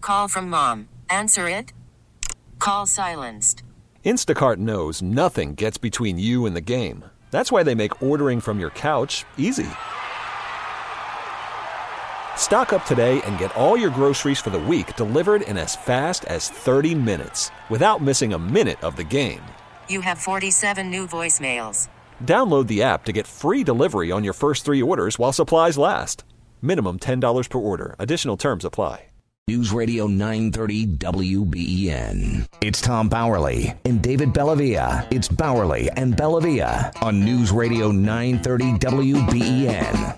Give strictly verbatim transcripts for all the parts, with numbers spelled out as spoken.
call from mom. Answer it. Call silenced. Instacart knows nothing gets between you and the game. That's why they make ordering from your couch easy. Stock up today and get all your groceries for the week delivered in as fast as thirty minutes without missing a minute of the game. You have forty-seven new voicemails. Download the app to get free delivery on your first three orders while supplies last. Minimum ten dollars per order. Additional terms apply. News Radio nine thirty W B E N. It's Tom Bowerly and David Bellavia. It's Bowerly and Bellavia on News Radio nine thirty W B E N.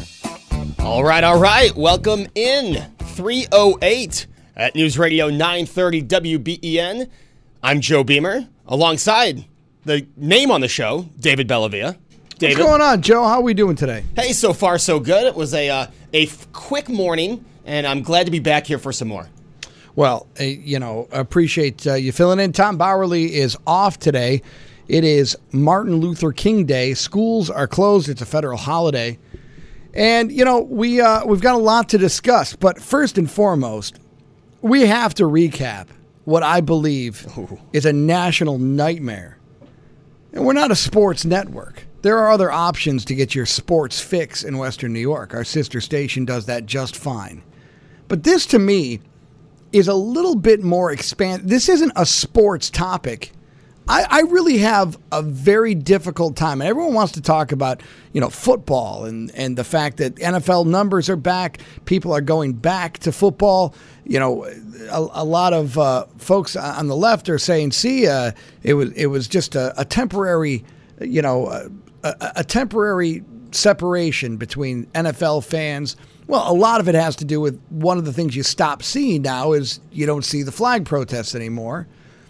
All right, all right. Welcome in. three oh eight at News Radio nine thirty W B E N. I'm Joe Beamer, alongside the name on the show, David Bellavia. David. What's going on, Joe? How are we doing today? Hey, so far so good. It was a uh, a f- quick morning, and I'm glad to be back here for some more. Well, uh, you know, appreciate uh, you filling in. Tom Bowerly is off today. It is Martin Luther King Day. Schools are closed. It's a federal holiday. And, you know, we, uh, we've got a lot to discuss. But first and foremost, we have to recap what I believe Ooh. is a national nightmare. And we're not a sports network. There are other options to get your sports fix in Western New York. Our sister station does that just fine. But this, to me, is a little bit more expand. This isn't a sports topic. I, I really have a very difficult time. And everyone wants to talk about, you know, football and, and the fact that N F L numbers are back. People are going back to football. You know, a, a lot of uh, folks on the left are saying, see, uh, it was it was just a, a temporary, you know, a, a, a temporary separation between N F L fans. Well, a lot of it has to do with one of the things you stop seeing now is you don't see the flag protests anymore.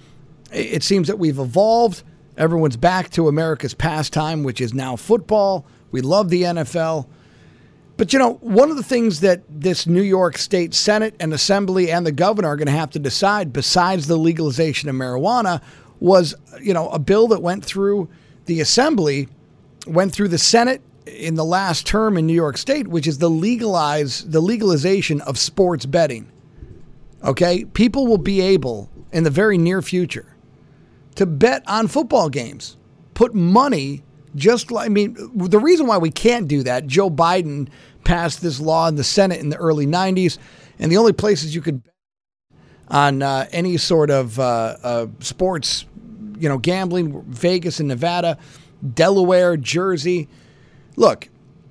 It seems that we've evolved. Everyone's back to America's pastime, which is now football. We love the N F L. But, you know, one of the things that this New York State Senate and Assembly and the governor are going to have to decide, besides the legalization of marijuana, was, you know, a bill that went through the Assembly, went through the Senate in the last term in New York State, which is the legalize the legalization of sports betting. Okay? People will be able, in the very near future, to bet on football games, put money, just like, I mean, the reason why we can't do that, Joe Biden passed this law in the Senate in the early nineties, and the only places you could bet on uh, any sort of uh, uh, sports, you know, gambling, Vegas and Nevada, Delaware, Jersey. Look,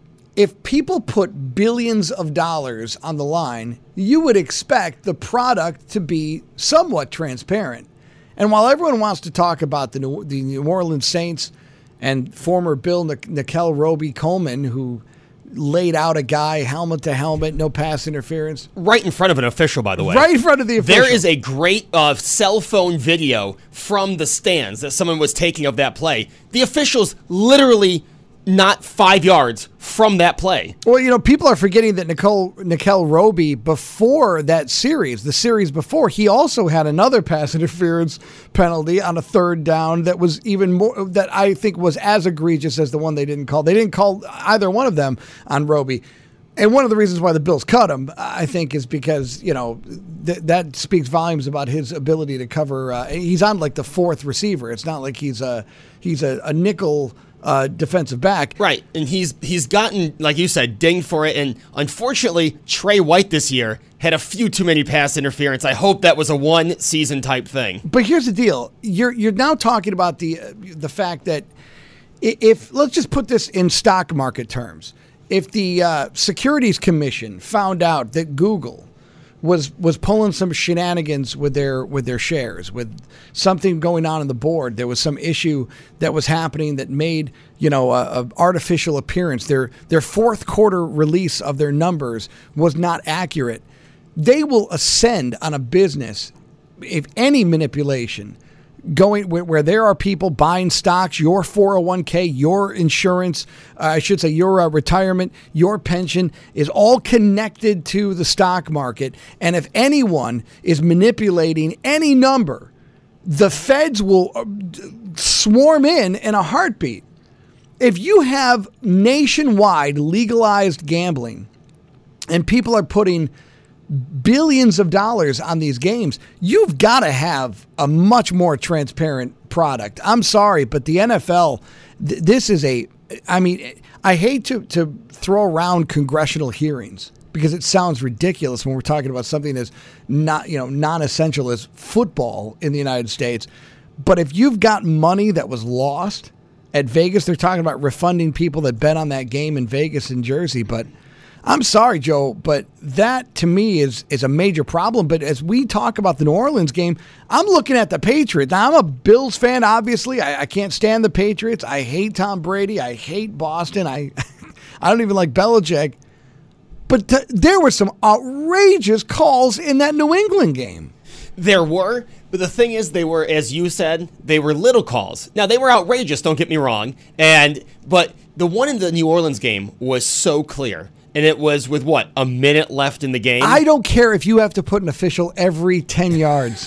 if people put billions of dollars on the line, you would expect the product to be somewhat transparent. And while everyone wants to talk about the New, the New Orleans Saints and former Bill Nic- Nickel Roby Coleman, who laid out a guy helmet to helmet, no pass interference. Right in front of an official, by the way. Right in front of the official. There is a great uh, cell phone video from the stands that someone was taking of that play. The officials literally not five yards from that play. Well, you know, people are forgetting that Nicole, Nickel Roby, before that series, the series before, he also had another pass interference penalty on a third down that was even more, that I think was as egregious as the one they didn't call. They didn't call either one of them on Roby. And one of the reasons why the Bills cut him, I think, is because, you know, th- that speaks volumes about his ability to cover. Uh, he's on like the fourth receiver. It's not like he's a, he's a, a nickel Uh, defensive back. Right, and he's he's gotten, like you said, dinged for it, and unfortunately, Trey White this year had a few too many pass interference. I hope that was a one-season type thing. But here's the deal. You're you're now talking about the uh, the fact that if, let's just put this in stock market terms, if the uh, Securities Commission found out that Google was was pulling some shenanigans with their with their shares, with something going on in the board. There was some issue that was happening that made, you know, a, a artificial appearance. Their their fourth quarter release of their numbers was not accurate. They will ascend on a business, if any manipulation, going where, where there are people buying stocks, your four oh one k, your insurance, uh, I should say your uh, retirement, your pension is all connected to the stock market. And if anyone is manipulating any number, the feds will uh, swarm in in a heartbeat. If you have nationwide legalized gambling and people are putting billions of dollars on these games, you've got to have a much more transparent product. I'm sorry, but the N F L, th- this is a, I mean, I hate to, to throw around congressional hearings because it sounds ridiculous when we're talking about something as not, you know, non-essential as football in the United States. But if you've got money that was lost at Vegas, they're talking about refunding people that bet on that game in Vegas and Jersey. But I'm sorry, Joe, but that to me is is a major problem. But as we talk about the New Orleans game, I'm looking at the Patriots. Now, I'm a Bills fan, obviously. I, I can't stand the Patriots. I hate Tom Brady. I hate Boston. I I don't even like Belichick. But th- there were some outrageous calls in that New England game. There were, but the thing is, they were, as you said, they were little calls. Now, they were outrageous, don't get me wrong, and but the one in the New Orleans game was so clear. And it was with, what, a minute left in the game? I don't care if you have to put an official every ten yards.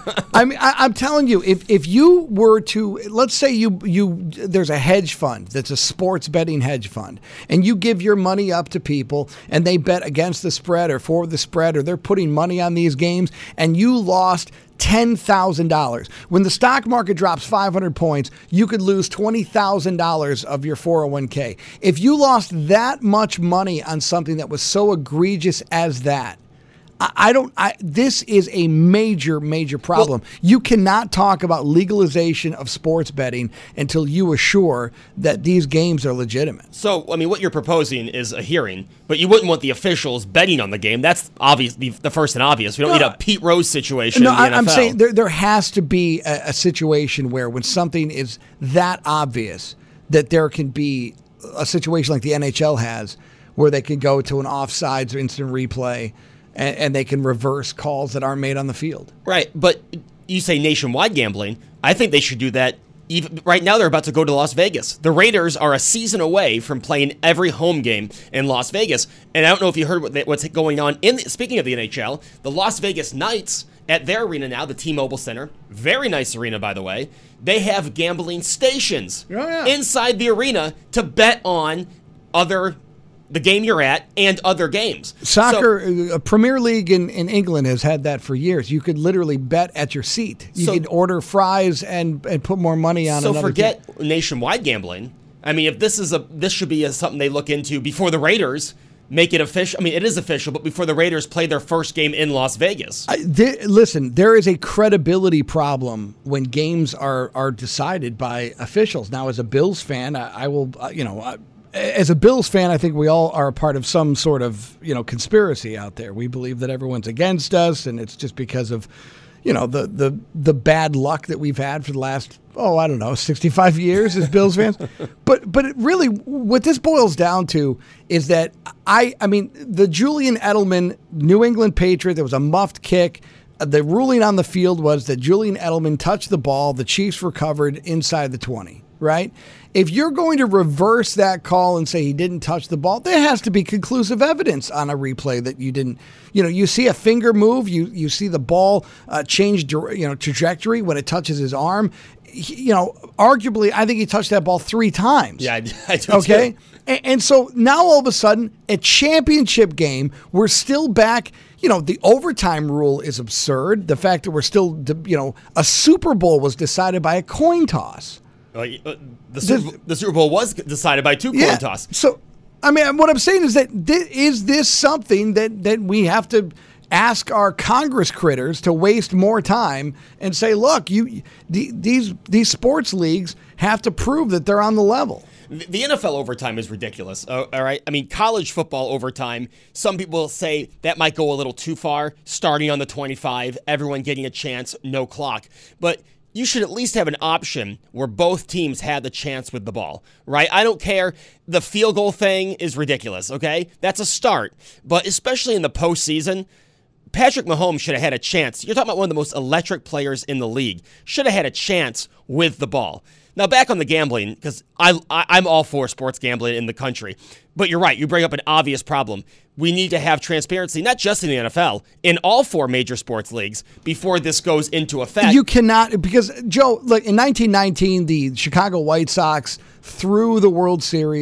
I mean, I, I'm telling you, if if you were to, let's say you you there's a hedge fund that's a sports betting hedge fund, and you give your money up to people, and they bet against the spread or for the spread, or they're putting money on these games, and you lost ten thousand dollars. When the stock market drops five hundred points, you could lose twenty thousand dollars of your four oh one k. If you lost that much money on something that was so egregious as that, I, I don't, I, this is a major, major problem. Well, you cannot talk about legalization of sports betting until you assure that these games are legitimate. So, I mean, what you're proposing is a hearing, but you wouldn't want the officials betting on the game. That's obvious, the, the first and obvious. We don't no, need a Pete Rose situation no, in the I, N F L. I'm saying there, there has to be a, a situation where when something is that obvious that there can be a situation like the N H L has where they can go to an offsides or instant replay and, and they can reverse calls that aren't made on the field. Right, but you say nationwide gambling. I think they should do that. Even right now, they're about to go to Las Vegas. The Raiders are a season away from playing every home game in Las Vegas. And I don't know if you heard what they, what's going on. In the, speaking of the N H L, the Las Vegas Knights at their arena now, the T-Mobile Center, very nice arena, by the way, they have gambling stations oh, yeah. inside the arena to bet on other the game you're at and other games. Soccer, so, uh, Premier League in, in England has had that for years. You could literally bet at your seat. You so, could order fries and, and put more money on so another So forget team. Nationwide gambling. I mean, if this is a this should be a, something they look into before the Raiders make it official. I mean, it is official, but before the Raiders play their first game in Las Vegas. I, th- listen, there is a credibility problem when games are are decided by officials. Now, as a Bills fan, I, I will, uh, you know, I, as a Bills fan, I think we all are a part of some sort of, you know, conspiracy out there. We believe that everyone's against us, and it's just because of, you know, the the the bad luck that we've had for the last, oh, I don't know, sixty-five years as Bills fans. But but it really, what this boils down to is that I I mean, the Julian Edelman New England Patriot, there was a muffed kick. The ruling on the field was that Julian Edelman touched the ball. The Chiefs recovered inside the twenty, right? If you're going to reverse that call and say he didn't touch the ball, there has to be conclusive evidence on a replay that you didn't. You know, you see a finger move, you you see the ball uh, change, you know, trajectory when it touches his arm. He, you know, arguably, I think he touched that ball three times. Yeah, I, I do okay? too. And, and so now all of a sudden, a championship game, we're still back. You know, the overtime rule is absurd. The fact that we're still, you know, a Super Bowl was decided by a coin toss. Uh, the, Super, the Super Bowl was decided by two coin yeah, toss. So, I mean, what I'm saying is that th- is this something that, that we have to ask our Congress critters to waste more time and say, look, you the, these these sports leagues have to prove that they're on the level. The N F L overtime is ridiculous, all right? I mean, college football overtime, some people say that might go a little too far, starting on the twenty-five, everyone getting a chance, no clock. But you should at least have an option where both teams had the chance with the ball, right? I don't care. The field goal thing is ridiculous, okay? That's a start. But especially in the postseason, Patrick Mahomes should have had a chance. You're talking about one of the most electric players in the league. Should have had a chance with the ball. Now, back on the gambling, because I, I, I'm all for sports gambling in the country. But you're right. You bring up an obvious problem. We need to have transparency, not just in the N F L, in all four major sports leagues before this goes into effect. You cannot, because, Joe, look, in nineteen nineteen, the Chicago White Sox threw the World Series.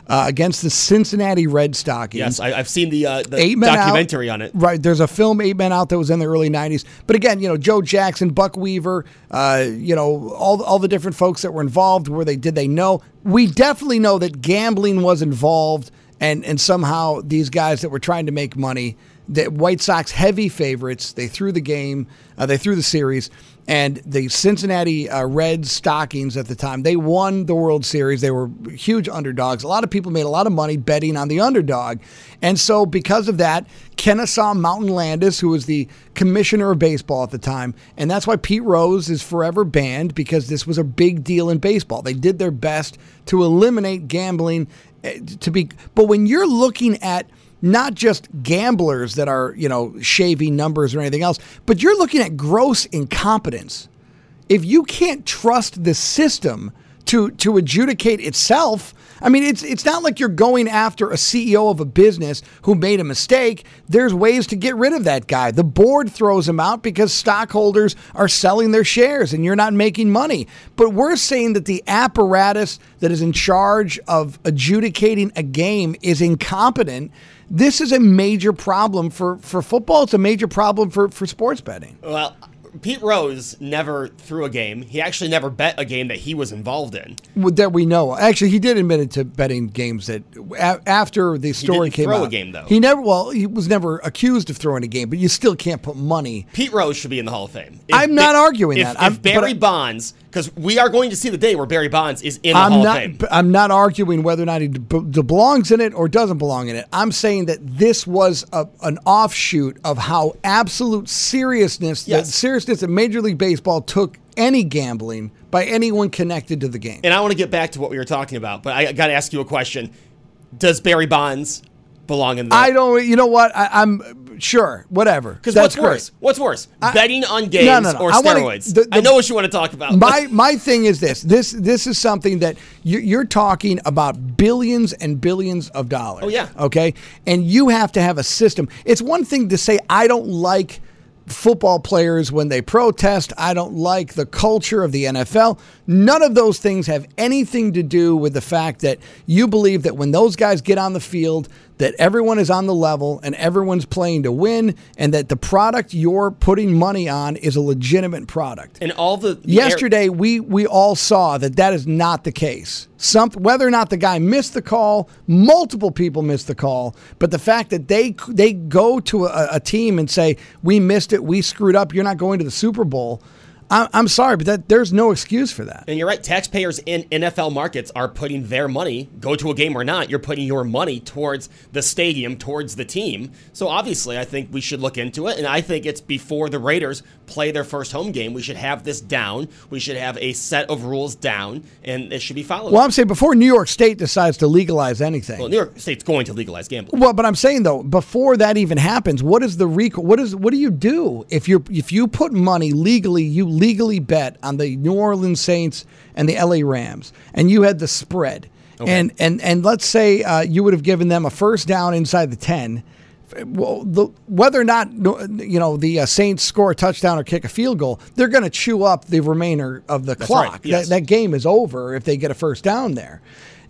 uh, against the Cincinnati Red Stockings. Yes, I, I've seen the, uh, the Eight men documentary out, on it. Right, there's a film, Eight Men Out, that was in the early nineties. But again, you know, Joe Jackson, Buck Weaver, uh, you know, all all the different folks that were involved. Were they? Did they know? We definitely know that gambling was involved, and and somehow these guys that were trying to make money. The White Sox heavy favorites. They threw the game. Uh, they threw the series. And the Cincinnati uh, Red Stockings at the time, they won the World Series. They were huge underdogs. A lot of people made a lot of money betting on the underdog. And so because of that, Kennesaw Mountain Landis, who was the commissioner of baseball at the time, and that's why Pete Rose is forever banned, because this was a big deal in baseball. They did their best to eliminate gambling. To be, but when you're looking at not just gamblers that are, you know, shaving numbers or anything else, but you're looking at gross incompetence. If you can't trust the system to to adjudicate itself, I mean, it's it's not like you're going after a C E O of a business who made a mistake. There's ways to get rid of that guy. The board throws him out because stockholders are selling their shares and you're not making money. But we're saying that the apparatus that is in charge of adjudicating a game is incompetent. This is a major problem for, for football. It's a major problem for, for sports betting. Well, Pete Rose never threw a game. He actually never bet a game that he was involved in. That we know. Actually, he did admit it to betting games that a- after the story he didn't came throw out. a game, though. He never. Well, he was never accused of throwing a game, but you still can't put money. Pete Rose should be in the Hall of Fame. If I'm not ba- arguing if, that. If I'm, Barry I, Bonds, because we are going to see the day where Barry Bonds is in the I'm Hall not, of Fame. I'm not arguing whether or not he b- belongs in it or doesn't belong in it. I'm saying that this was a, an offshoot of how absolute seriousness, Yes. the seriousness that Major League Baseball took any gambling by anyone connected to the game. And I want to get back to what we were talking about, but I got to ask you a question. Does Barry Bonds belong in the I don't, you know what? I, I'm sure, whatever. Because That's what's worse? great. What's worse? I- Betting on games No, no, no. or I wanna- steroids? the- the- I know what you want to talk about. My my thing is this. This this is something that you, you're talking about billions and billions of dollars. Oh, yeah. Okay? And you have to have a system. It's one thing to say, I don't like football players when they protest. I don't like the culture of the N F L. None of those things have anything to do with the fact that you believe that when those guys get on the field, that everyone is on the level and everyone's playing to win, and that the product you're putting money on is a legitimate product. and all the, the Yesterday, we we all saw that that is not the case. Some, whether or not the guy missed the call, multiple people missed the call, but the fact that they they go to a, a team and say, we missed it, we screwed up, you're not going to the Super Bowl, I, I'm sorry, but that there's no excuse for that. And you're right. Taxpayers in N F L markets are putting their money, go to a game or not, you're putting your money towards the stadium, towards the team. So obviously, I think we should look into it. And I think it's before the Raiders play their first home game. We should have this down. We should have a set of rules down, and it should be followed. Well, I'm saying before New York State decides to legalize anything. Well, New York State's going to legalize gambling. Well, but I'm saying though, before that even happens, what is the rec- What is what do you do if you if you put money legally? You legally bet on the New Orleans Saints and the L A Rams, and you had the spread, Okay. and and and let's say uh, you would have given them a first down inside the ten. Well, the, whether or not you know the uh, Saints score a touchdown or kick a field goal, they're going to chew up the remainder of the That's clock. right, yes. That that game is over if they get a first down there.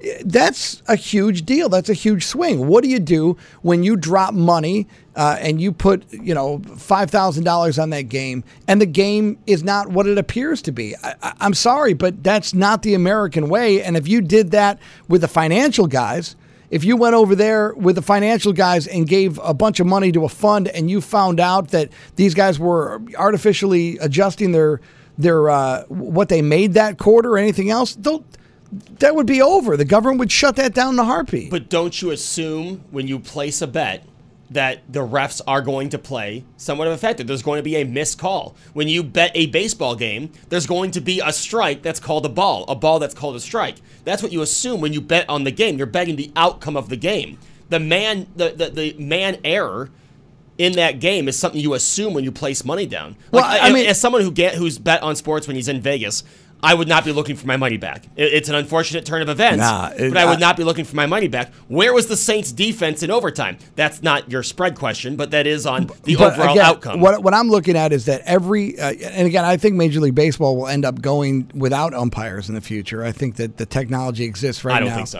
That's a huge deal. That's a huge swing. What do you do when you drop money uh, and you put, you know, five thousand dollars on that game and the game is not what it appears to be? I, I, I'm sorry, but that's not the American way. And if you did that with the financial guys, if you went over there with the financial guys and gave a bunch of money to a fund and you found out that these guys were artificially adjusting their their uh, what they made that quarter or anything else, don't. That would be over. The government would shut that down in a heartbeat. But don't you assume when you place a bet that the refs are going to play somewhat of a factor? There's going to be a missed call. When you bet a baseball game, there's going to be a strike that's called a ball, a ball that's called a strike. That's what you assume when you bet on the game. You're betting the outcome of the game. The man, the, the, the man error in that game is something you assume when you place money down. Like, Well, I I mean- as someone who get, who's bet on sports when he's in Vegas, I would not be looking for my money back. It- It's an unfortunate turn of events, Nah, it- but I would I- not be looking for my money back. Where was the Saints' defense in overtime? That's not your spread question, but that is on the But overall again, outcome. What, what I'm looking at is that every, uh, and again, I think Major League Baseball will end up going without umpires in the future. I think that the technology exists right now. I don't think so.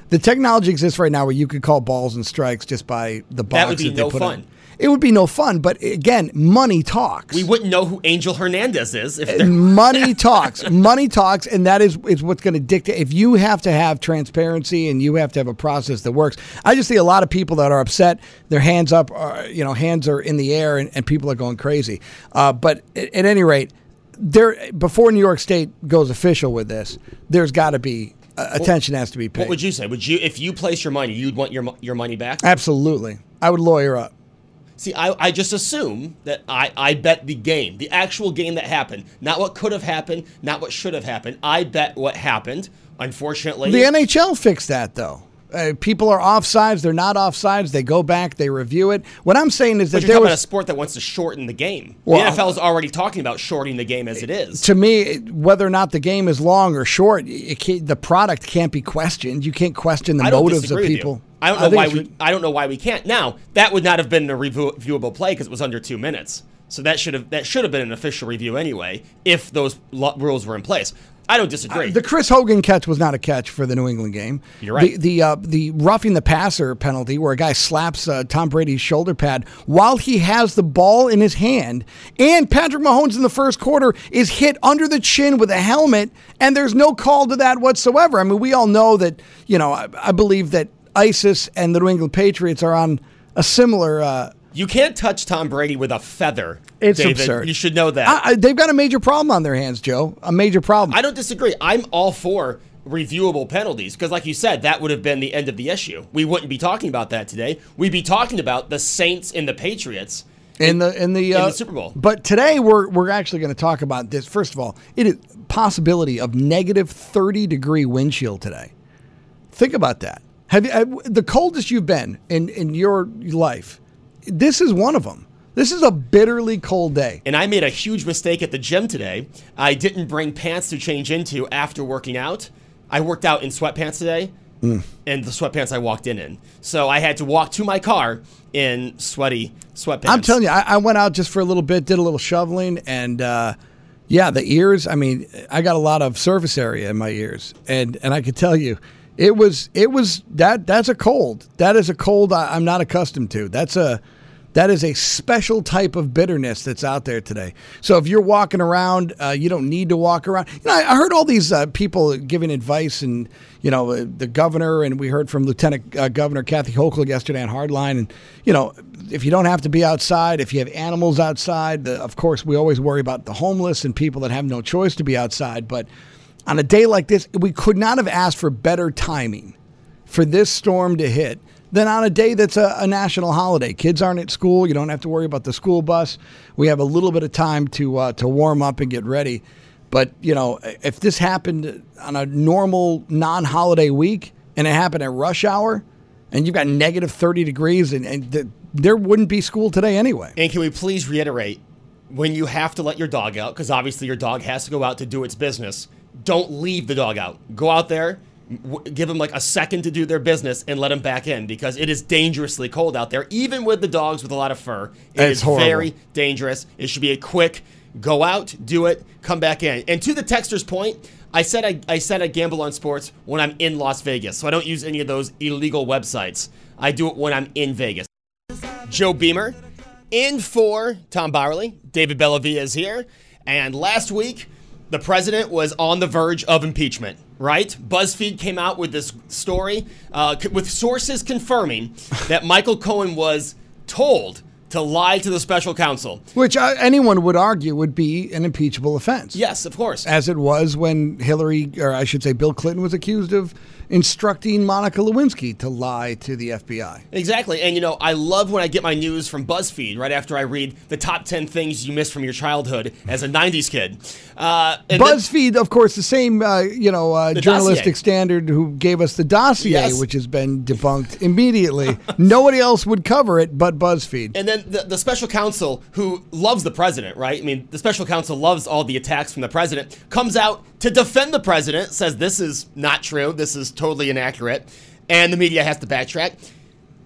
The technology exists right now where you could call balls and strikes just by the box That would be that they no put fun. in. It would be no fun, but again, money talks. We wouldn't know who Angel Hernandez is if they're Money talks. Money talks, and that is, is what's going to dictate. If you have to have transparency and you have to have a process that works, I just see a lot of people that are upset. Their hands up, are, you know, hands are in the air, and, and people are going crazy. Uh, but at, at any rate, there before New York State goes official with this, there's got to be uh, attention has to be paid. What would you say? Would you, if you place your money, you'd want your mo- your money back? Absolutely, I would lawyer up. See, I, I just assume that I, I bet the game, the actual game that happened, not what could have happened, not what should have happened. I bet what happened. Unfortunately, The N H L fixed that, though. Uh, people are offsides. They're not offsides. They go back. They review it. What I'm saying is that but you're there talking was about a sport that wants to shorten the game. Well, the N F L is already talking about shortening the game as it is. to me, whether or not the game is long or short, it can't, the product can't be questioned. You can't question the I don't motives of disagree with you. people. I don't I know think why it's- we. I don't know why we can't. Now that would not have been a review, reviewable play because it was under two minutes. So that should have that should have been an official review anyway if those lo- rules were in place. I don't disagree. Uh, the Chris Hogan catch was not a catch for the New England game. You're right. The the, uh, the roughing the passer penalty, where a guy slaps uh, Tom Brady's shoulder pad while he has the ball in his hand, and Patrick Mahomes in the first quarter is hit under the chin with a helmet, and there's no call to that whatsoever. I mean, we all know that. You know, I, I believe that ISIS and the New England Patriots are on a similar. Uh, you can't touch Tom Brady with a feather. It's David. absurd. You should know that. I, I, they've got a major problem on their hands, Joe. A major problem. I don't disagree. I'm all for reviewable penalties because, like you said, that would have been the end of the issue. We wouldn't be talking about that today. We'd be talking about the Saints and the Patriots in the in the, uh, in the Super Bowl. But today we're we're actually going to talk about this. First of all, it is possibility of negative thirty degree wind chill today. Think about that. Have you uh, the coldest you've been in in your life? This is one of them. This is a bitterly cold day. And I made a huge mistake at the gym today. I didn't bring pants to change into after working out. I worked out in sweatpants today, mm. and the sweatpants I walked in in. So I had to walk to my car in sweaty sweatpants. I'm telling you, I, I went out just for a little bit, did a little shoveling, and uh, yeah, the ears. I mean, I got a lot of surface area in my ears, and and I could tell you, it was it was that that's a cold. That is a cold I, I'm not accustomed to. That's a That is a special type of bitterness that's out there today. So if you're walking around, uh, you don't need to walk around. You know, I, I heard all these uh, people giving advice, and you know, uh, the governor, and we heard from Lieutenant uh, Governor Kathy Hochul yesterday on Hardline. And you know, if you don't have to be outside, if you have animals outside, the, of course, we always worry about the homeless and people that have no choice to be outside. But on a day like this, we could not have asked for better timing for this storm to hit than on a day that's a, a national holiday. Kids aren't at school. You don't have to worry about the school bus. We have a little bit of time to uh, to warm up and get ready. But, you know, if this happened on a normal non-holiday week and it happened at rush hour and you've got negative thirty degrees and, and the, there wouldn't be school today anyway. And can we please reiterate, when you have to let your dog out, because obviously your dog has to go out to do its business, don't leave the dog out. Go out there, give them like a second to do their business and let them back in, because it is dangerously cold out there, even with the dogs with a lot of fur. It It's is horrible. very dangerous. It should be a quick go out, do it, come back in. And to the texter's point, I said I, I said I gamble on sports when I'm in Las Vegas, so I don't use any of those illegal websites. I do it when I'm in Vegas. Joe Beamer in for Tom Bowerly. David Bellavia is here. And last week, the president was on the verge of impeachment, right? BuzzFeed came out with this story uh, c- with sources confirming that Michael Cohen was told to lie to the special counsel. Which uh, anyone would argue would be an impeachable offense. Yes, of course. As it was when Hillary, or I should say Bill Clinton, was accused of instructing Monica Lewinsky to lie to the F B I. Exactly. And, you know, I love when I get my news from BuzzFeed right after I read the top ten things you missed from your childhood as a nineties kid. Uh, and then- BuzzFeed, of course, the same, uh, you know, uh, The journalistic dossier. standard who gave us the dossier, Yes. which has been debunked immediately. Nobody else would cover it but BuzzFeed. And then the, the special counsel, who loves the president, right? I mean, the special counsel loves all the attacks from the president, comes out to defend the president, says this is not true, this is totally inaccurate, and the media has to backtrack.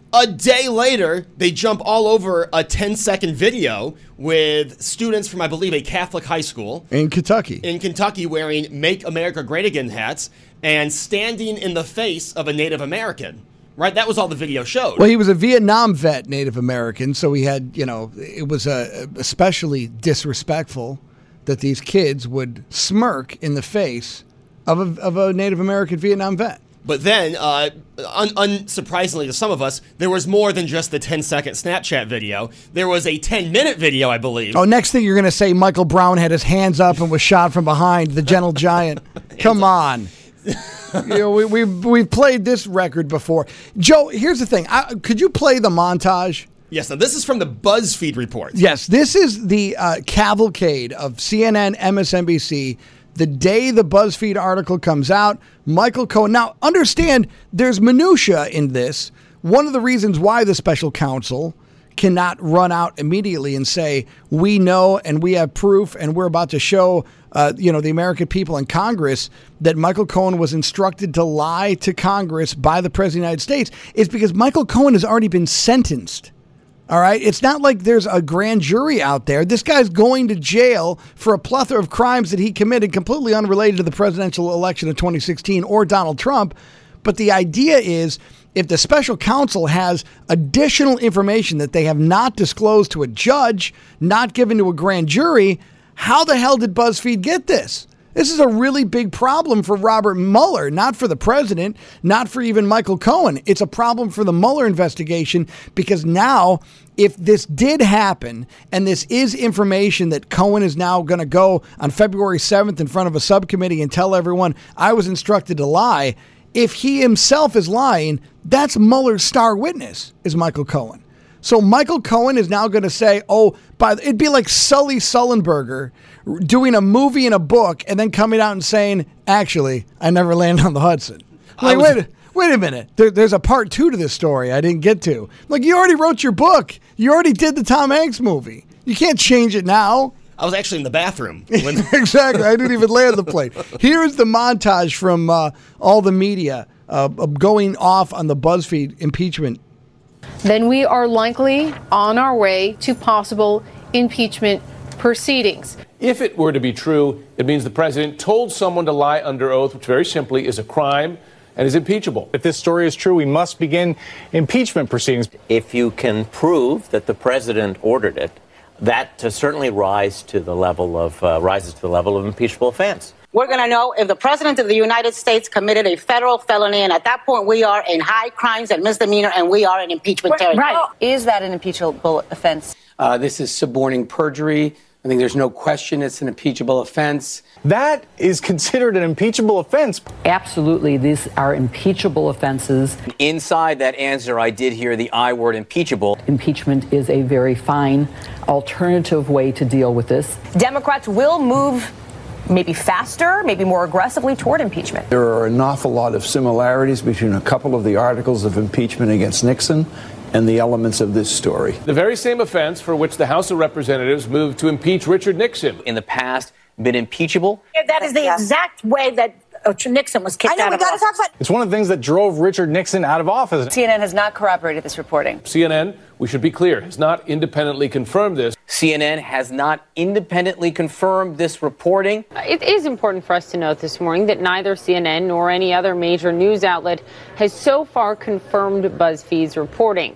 A day later, they jump all over a ten-second video with students from, I believe, a Catholic high school in Kentucky. In Kentucky, wearing Make America Great Again hats and standing in the face of a Native American. Right? That was all the video showed. Well, he was a Vietnam vet, Native American, so he had, you know, it was uh, especially disrespectful that these kids would smirk in the face of a, of a Native American Vietnam vet. But then, uh, un- unsurprisingly to some of us, there was more than just the ten-second Snapchat video. There was a ten-minute video, I believe. Oh, next thing you're going to say Michael Brown had his hands up and was shot from behind, the gentle giant. Come on. You know, we, we, we've played this record before. Joe, here's the thing. I, could you play the montage? Yes, now this is from the BuzzFeed report. Yes, this is the uh, cavalcade of C N N, M S N B C. The day the BuzzFeed article comes out, Michael Cohen. Now, understand, there's minutia in this. One of the reasons why the special counsel cannot run out immediately and say, we know and we have proof and we're about to show uh, you know, the American people in Congress that Michael Cohen was instructed to lie to Congress by the President of the United States, is because Michael Cohen has already been sentenced. All right. It's not like there's a grand jury out there. This guy's going to jail for a plethora of crimes that he committed completely unrelated to the presidential election of twenty sixteen or Donald Trump. But the idea is, if the special counsel has additional information that they have not disclosed to a judge, not given to a grand jury, how the hell did BuzzFeed get this? This is a really big problem for Robert Mueller, not for the president, not for even Michael Cohen. It's a problem for the Mueller investigation, because now, if this did happen and this is information that Cohen is now going to go on February seventh in front of a subcommittee and tell everyone, I was instructed to lie, if he himself is lying, that's Mueller's star witness, is Michael Cohen. So Michael Cohen is now going to say, oh, by the, it'd be like Sully Sullenberger doing a movie and a book and then coming out and saying, actually, I never landed on the Hudson. Like, was, wait, wait a minute. There, there's a part two to this story I didn't get to. Like, you already wrote your book. You already did the Tom Hanks movie. You can't change it now. I was actually in the bathroom. When Exactly. I didn't even land the plane. Here's the montage from uh, all the media uh, going off on the BuzzFeed impeachment. Then we are likely on our way to possible impeachment proceedings. If it were to be true, it means the president told someone to lie under oath, which very simply is a crime and is impeachable. If this story is true, we must begin impeachment proceedings. If you can prove that the president ordered it, that uh, certainly rise to the level of uh, rises to the level of impeachable offense. We're going to know if the president of the United States committed a federal felony, and at that point we are in high crimes and misdemeanor, and we are in impeachment territory. Right. Is that an impeachable offense? Uh, this is suborning perjury. I think there's no question it's an impeachable offense. That is considered an impeachable offense. Absolutely, these are impeachable offenses. Inside that answer, I did hear the I word, impeachable. Impeachment is a very fine alternative way to deal with this. Democrats will move maybe faster, maybe more aggressively toward impeachment. There are an awful lot of similarities between a couple of the articles of impeachment against Nixon and the elements of this story. The very same offense for which the House of Representatives moved to impeach Richard Nixon. In the past, been impeachable. Yeah, that is the yes. exact way that uh, Nixon was kicked I know, out we of gotta office. talk about- It's one of the things that drove Richard Nixon out of office. C N N has not corroborated this reporting. C N N, we should be clear, has not independently confirmed this. C N N has not independently confirmed this reporting. It is important for us to note this morning that neither C N N nor any other major news outlet has so far confirmed BuzzFeed's reporting.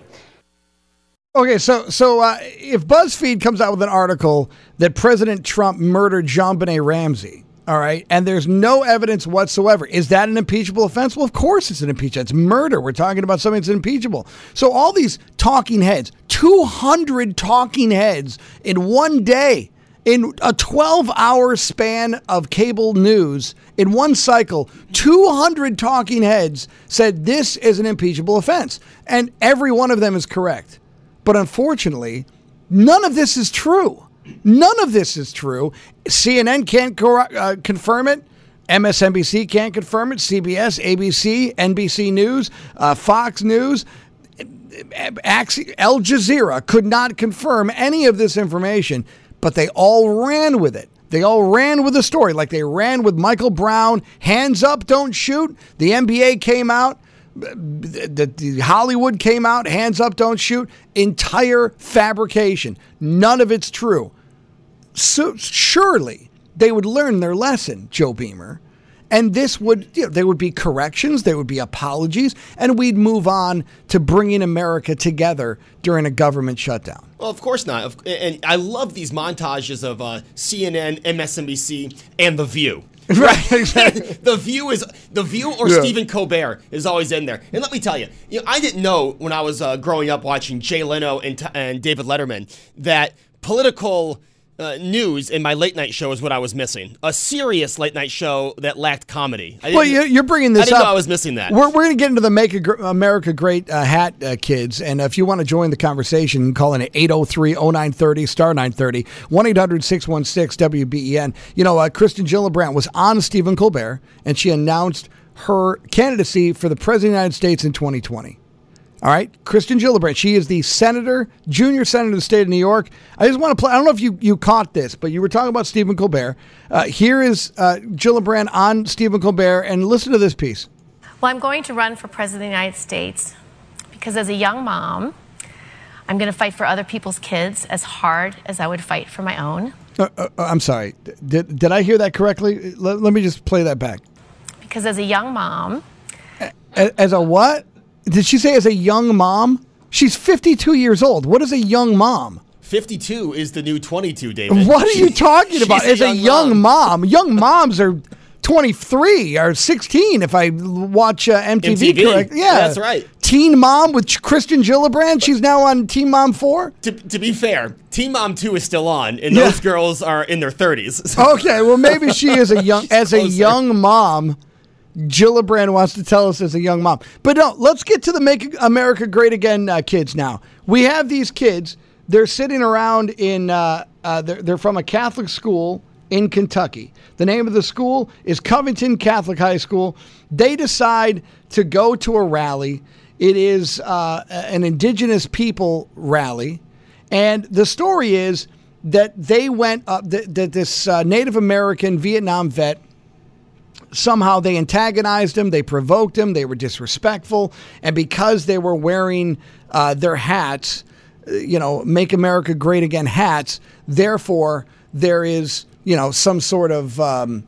Okay, so so uh, if BuzzFeed comes out with an article that President Trump murdered JonBenet Ramsey, all right, and there's no evidence whatsoever, is that an impeachable offense? Well, of course it's an impeachable. It's murder. We're talking about something that's impeachable. So all these talking heads, two hundred talking heads in one day, in a twelve-hour span of cable news, in one cycle, two hundred talking heads said this is an impeachable offense. And every one of them is correct. But unfortunately, none of this is true. None of this is true. C N N can't cor- uh, confirm it. M S N B C can't confirm it. C B S, A B C, N B C News, uh, Fox News, Al Jazeera could not confirm any of this information, but they all ran with it. They all ran with the story, like they ran with Michael Brown, hands up, don't shoot. The N B A came out. The, the Hollywood came out, hands up, don't shoot. Entire fabrication. None of it's true. So surely they would learn their lesson, Joe Beamer. And this would, you know, there would be corrections, there would be apologies, and we'd move on to bringing America together during a government shutdown. Well, of course not. And I love these montages of uh, C N N, M S N B C, and The View. Right, exactly. The View is The View or yeah. Stephen Colbert is always in there. And let me tell you, you know, I didn't know when I was uh, growing up watching Jay Leno and, t- and David Letterman that political uh, news in my late night show is what I was missing. A serious late night show that lacked comedy. I well, you're bringing this I didn't up. know I was missing that. We're, we're going to get into the Make America Great uh, hat, uh, kids. And if you want to join the conversation, call in at eight oh three oh nine thirty, star nine thirty, one eight hundred six one six W B E N. You know, uh, Kristen Gillibrand was on Stephen Colbert, and she announced her candidacy for the President of the United States in twenty twenty. All right, Kristen Gillibrand. She is the senator, junior senator of the state of New York. I just want to play. I don't know if you, you caught this, but you were talking about Stephen Colbert. Uh, here is uh, Gillibrand on Stephen Colbert, and listen to this piece. Well, I'm going to run for president of the United States because as a young mom, I'm going to fight for other people's kids as hard as I would fight for my own. Uh, uh, I'm sorry. Did, did I hear that correctly? Let, let me just play that back. Because as a young mom. As, as a what? Did she say as a young mom? She's fifty-two years old. What is a young mom? fifty-two is the new twenty-two, David. What are you talking about? As a young, a young mom. mom. Young moms are twenty-three or sixteen if I watch uh, M T V, M T V, correct. Yeah, that's right. Teen Mom with Kristen Gillibrand. She's now on Teen Mom four. To, to be fair, Teen Mom two is still on, and those yeah. girls are in their thirties. Okay, well maybe she is a young as a young mom. Gillibrand wants to tell us as a young mom. But no, let's get to the Make America Great Again uh, kids now. We have these kids. They're sitting around in, uh, uh, they're, they're from a Catholic school in Kentucky. The name of the school is Covington Catholic High School. They decide to go to a rally. It is uh, an indigenous people rally. And the story is that they went up, that, that this uh, Native American Vietnam vet, somehow they antagonized him, they provoked him, they were disrespectful, and because they were wearing uh, their hats, you know, Make America Great Again hats, therefore there is, you know, some sort of, um,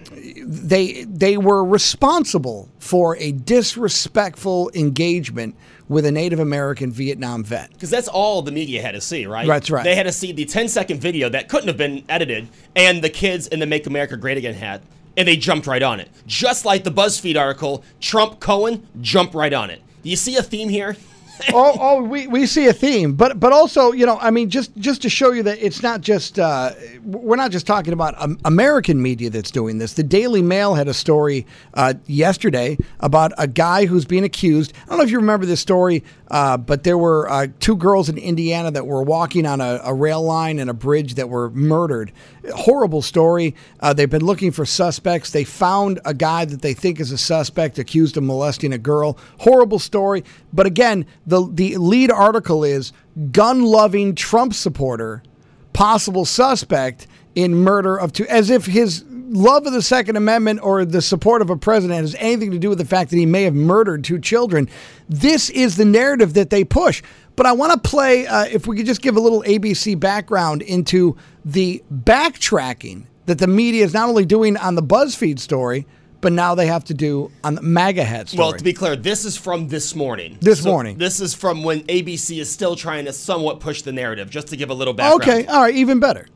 they they were responsible for a disrespectful engagement with a Native American Vietnam vet. Because that's all the media had to see, right? That's right. They had to see the ten-second video that couldn't have been edited, and the kids in the Make America Great Again hat. And they jumped right on it. Just like the BuzzFeed article, Trump Cohen jumped right on it. Do you see a theme here? oh, oh, we, we see a theme, but but also, you know, I mean, just just to show you that it's not just uh, we're not just talking about um, American media that's doing this. The Daily Mail had a story uh, yesterday about a guy who's being accused. I don't know if you remember this story, uh, but there were uh, two girls in Indiana that were walking on a, a rail line and a bridge that were murdered. Horrible story. Uh, they've been looking for suspects. They found a guy that they think is a suspect accused of molesting a girl. Horrible story. But again, the the lead article is gun-loving Trump supporter, possible suspect in murder of two, as if his love of the Second Amendment or the support of a president has anything to do with the fact that he may have murdered two children. This is the narrative that they push. But I want to play, uh, if we could just give a little A B C background into the backtracking that the media is not only doing on the BuzzFeed story, but now they have to do on the MAGA hat story. Well, to be clear, this is from this morning. This so morning. This is from when A B C is still trying to somewhat push the narrative, just to give a little background. Okay, all right, even better.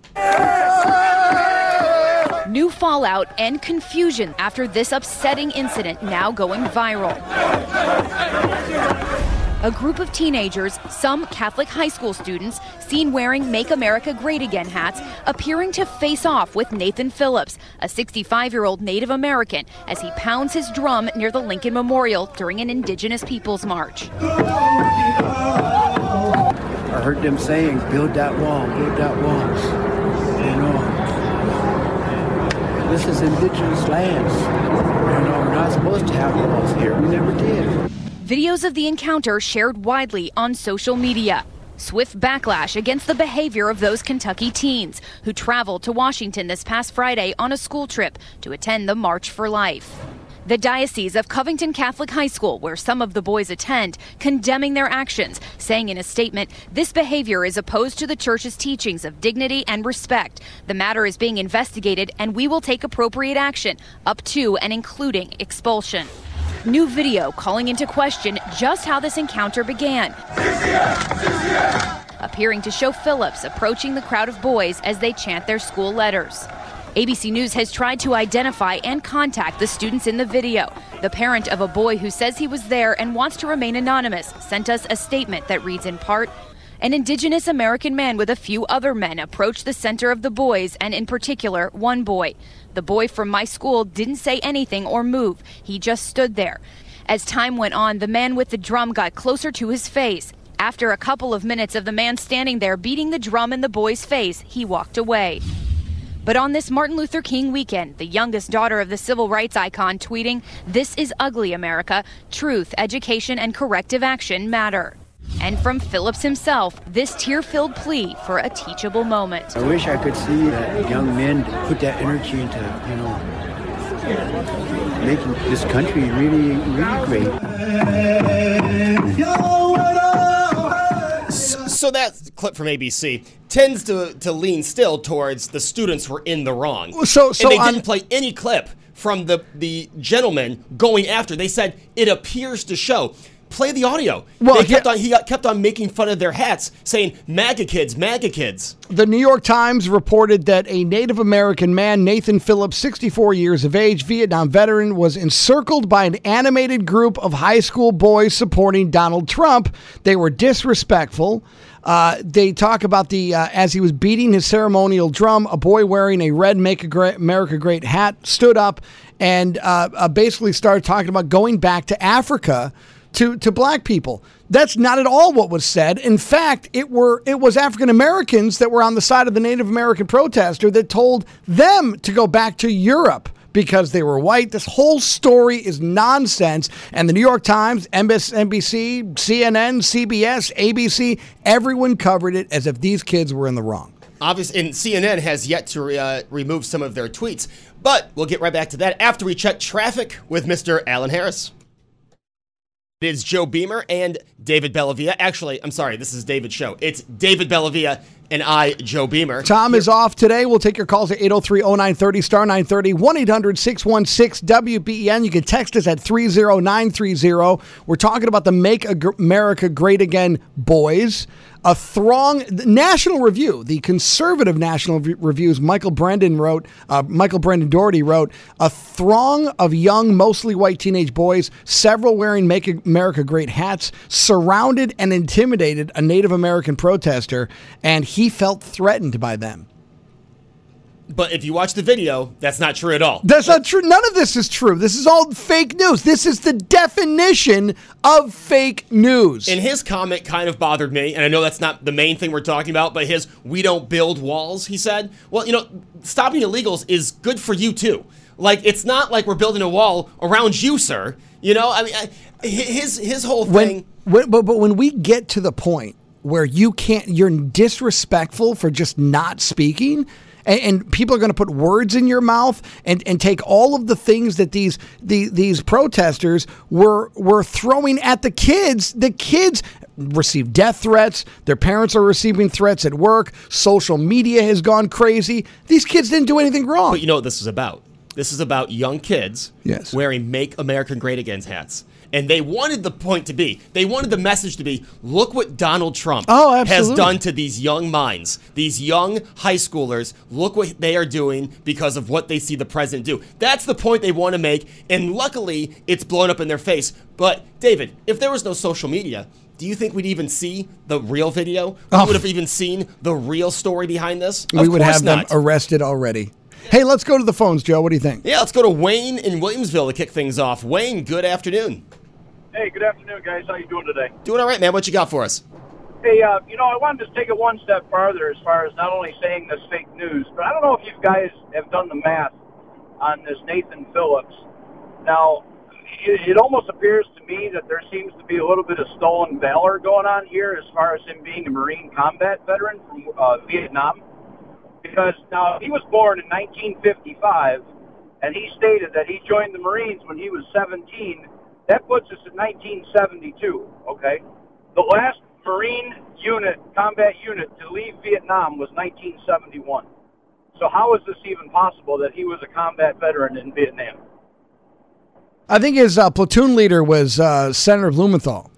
New fallout and confusion after this upsetting incident now going viral. A group of teenagers, some Catholic high school students, seen wearing Make America Great Again hats, appearing to face off with Nathan Phillips, a sixty-five-year-old Native American, as he pounds his drum near the Lincoln Memorial during an Indigenous Peoples March. I heard them saying, build that wall, build that wall. You know, this is Indigenous lands. You know, we're not supposed to have walls here. We never did. Videos of the encounter shared widely on social media. Swift backlash against the behavior of those Kentucky teens who traveled to Washington this past Friday on a school trip to attend the March for Life. The Diocese of Covington Catholic High School, where some of the boys attend, condemning their actions, saying in a statement, this behavior is opposed to the church's teachings of dignity and respect. The matter is being investigated and we will take appropriate action, up to and including expulsion. New video calling into question just how this encounter began, appearing to show Phillips approaching the crowd of boys as they chant their school letters. A B C News has tried to identify and contact the students in the video. The parent of a boy who says he was there and wants to remain anonymous sent us a statement that reads in part, an Indigenous American man with a few other men approached the center of the boys, and in particular, one boy. The boy from my school didn't say anything or move. He just stood there. As time went on, the man with the drum got closer to his face. After a couple of minutes of the man standing there beating the drum in the boy's face, he walked away. But on this Martin Luther King weekend, the youngest daughter of the civil rights icon tweeting, this is ugly, America. Truth, education, and corrective action matter. And from Phillips himself, this tear-filled plea for a teachable moment. I wish I could see that young men put that energy into, you know, making this country really, really great. So that clip from A B C tends to, to lean still towards the students were in the wrong. So, so and they on, didn't play any clip from the, the gentleman going after. They said it appears to show. Play the audio. Well, they kept yeah. on. He got, kept on making fun of their hats, saying MAGA kids, MAGA kids. The New York Times reported that a Native American man, Nathan Phillips, sixty-four years of age, Vietnam veteran, was encircled by an animated group of high school boys supporting Donald Trump. They were disrespectful. Uh, they talk about the uh, as he was beating his ceremonial drum, a boy wearing a red Make America Great hat stood up and uh, uh, basically started talking about going back to Africa to, to black people. That's not at all what was said. In fact, it were it was African Americans that were on the side of the Native American protester that told them to go back to Europe because they were white. This whole story is nonsense. And the New York Times, N B C, C N N, C B S, A B C, everyone covered it as if these kids were in the wrong. Obviously, and C N N has yet to re, uh, remove some of their tweets. But we'll get right back to that after we check traffic with Mister Alan Harris. It is Joe Beamer and David Bellavia. Actually, I'm sorry, this is David's show. It's David Bellavia and I, Joe Beamer. Tom Here. is off today. We'll take your calls at eight oh three oh nine thirty, star nine thirty, one eight hundred six one six W B E N. You can text us at three oh nine three oh. We're talking about the Make America Great Again boys. A throng, National Review, the conservative National Review's Michael Brendan wrote, uh, Michael Brendan Doherty wrote, a throng of young, mostly white teenage boys, several wearing Make America Great hats, surrounded and intimidated a Native American protester, and he felt threatened by them. But if you watch the video, that's not true at all. That's not true. None of this is true. This is all fake news. This is the definition of fake news. And his comment kind of bothered me, and I know that's not the main thing we're talking about, but his, we don't build walls, he said. Well, you know, stopping illegals is good for you, too. Like, it's not like we're building a wall around you, sir. You know, I mean, I, his his whole thing. When, when, but, but when we get to the point where you can't, you're disrespectful for just not speaking, and, and people are going to put words in your mouth and, and take all of the things that these the, these protesters were were throwing at the kids. The kids receive death threats. Their parents are receiving threats at work. Social media has gone crazy. These kids didn't do anything wrong. But you know what this is about? This is about young kids yes. wearing Make America Great Again hats. And they wanted the point to be, they wanted the message to be, look what Donald Trump oh, has done to these young minds, these young high schoolers. Look what they are doing because of what they see the president do. That's the point they want to make, and luckily, it's blown up in their face. But, David, if there was no social media, do you think we'd even see the real video? We oh. would have even seen the real story behind this? We of would have not. them arrested already. Hey, let's go to the phones, Joe. What do you think? Yeah, let's go to Wayne in Williamsville to kick things off. Wayne, good afternoon. Hey, good afternoon, guys. How you doing today? Doing all right, man. What you got for us? Hey, uh, you know, I wanted to take it one step farther as far as not only saying this fake news, but I don't know if you guys have done the math on this Nathan Phillips. Now, it, it almost appears to me that there seems to be a little bit of stolen valor going on here as far as him being a Marine combat veteran from uh, Vietnam. Because now he was born in nineteen fifty-five, and he stated that he joined the Marines when he was seventeen. That puts us in nineteen seventy-two, okay? The last Marine unit, combat unit, to leave Vietnam was nineteen seventy-one. So how is this even possible that he was a combat veteran in Vietnam? I think his uh, platoon leader was uh, Senator Blumenthal.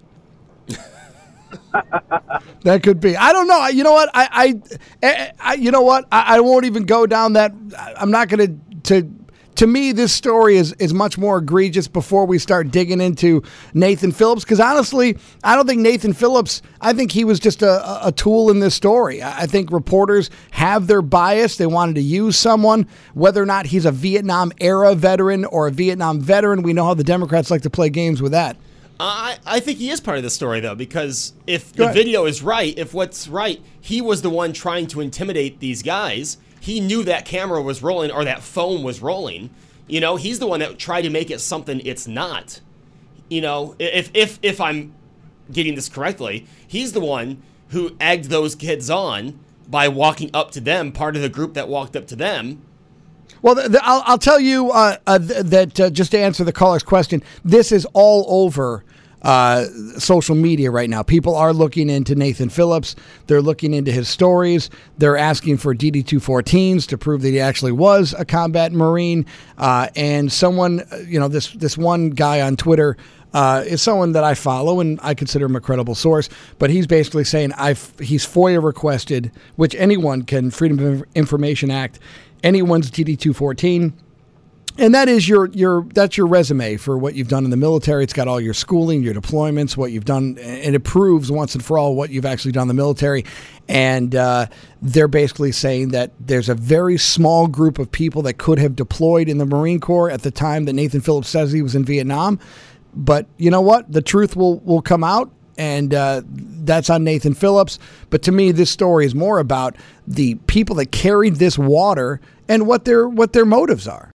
That could be. I don't know. You know what? I, I, I you know what? I, I won't even go down that. I'm not going to. To to me, this story is is much more egregious before we start digging into Nathan Phillips. Because honestly, I don't think Nathan Phillips. I think he was just a, a tool in this story. I think reporters have their bias. They wanted to use someone, whether or not he's a Vietnam era veteran or a Vietnam veteran. We know how the Democrats like to play games with that. I, I think he is part of the story, though, because if the video is right, if what's right, he was the one trying to intimidate these guys. He knew that camera was rolling or that phone was rolling. You know, he's the one that tried to make it something it's not. You know, if if if I'm getting this correctly, he's the one who egged those kids on by walking up to them, part of the group that walked up to them. Well, the, the, I'll, I'll tell you uh, uh, th- that uh, just to answer the caller's question, this is all over uh, social media right now. People are looking into Nathan Phillips. They're looking into his stories. They're asking for D D two fourteens to prove that he actually was a combat Marine. Uh, and someone, you know, this this one guy on Twitter uh, is someone that I follow, and I consider him a credible source. But he's basically saying I've he's FOIA requested, which anyone can, Freedom of Information Act, anyone's D D two fourteen, and that is your your that's your resume for what you've done in the military. It's got all your schooling, your deployments, what you've done, and it proves once and for all what you've actually done in the military. And uh, they're basically saying that there's a very small group of people that could have deployed in the Marine Corps at the time that Nathan Phillips says he was in Vietnam. But you know what? The truth will will come out. And uh, that's on Nathan Phillips. But to me, this story is more about the people that carried this water and what their what their motives are.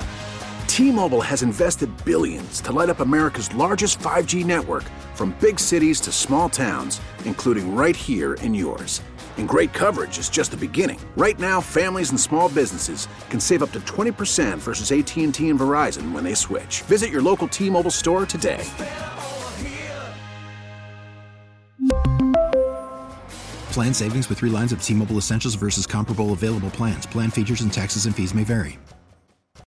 T-Mobile has invested billions to light up America's largest five G network, from big cities to small towns, including right here in yours. And great coverage is just the beginning. Right now, families and small businesses can save up to twenty percent versus A T and T and Verizon when they switch. Visit your local T-Mobile store today. Plan savings with three lines of T-Mobile Essentials versus comparable available plans. Plan features and taxes and fees may vary.